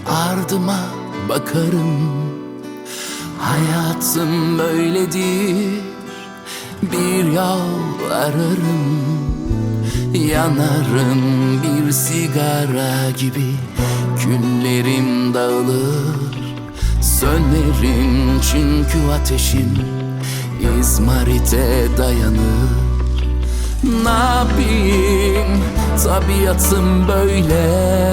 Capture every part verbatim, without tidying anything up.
ardıma bakarım. Hayatım böyledir, bir yol ararım. Yanarım bir sigara gibi, küllerim dağılır, sönerim çünkü ateşim İzmarit'e dayanır. Ne yapayım, tabiatım böyle.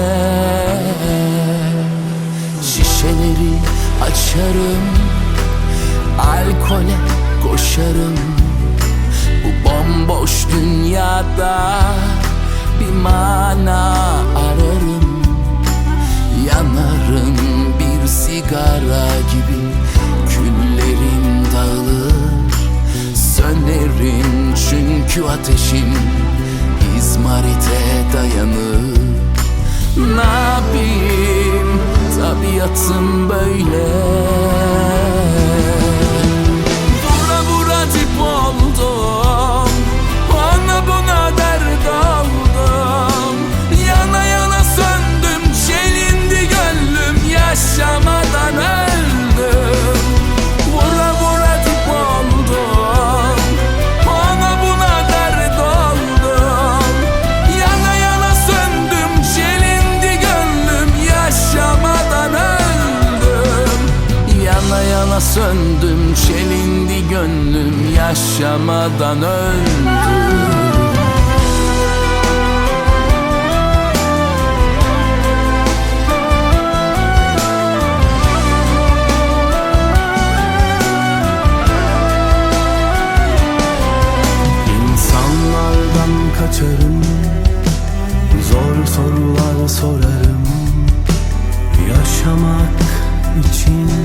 Şişeleri açarım, alkole koşarım. Bu bomboş dünyada bir mana ararım. Yanarım bir sigara gibi, küllerim dağılır, sönerim çünkü ateşim İzmarit'e dayanır. Ne yapayım, tabiatım böyle. Vura vura dip oldum, ona buna dert oldum. Yana yana söndüm, çelindi gönlüm, yaşamadan öldüm. Vura vura dip oldum, ona buna dert oldum. Yana yana söndüm, çelindi gönlüm, yaşamadan öldüm. Yana yana söndüm, çelindi gönlüm, yaşamadan öldüm. Kaçarım, zor sorular sorarım. Yaşamak için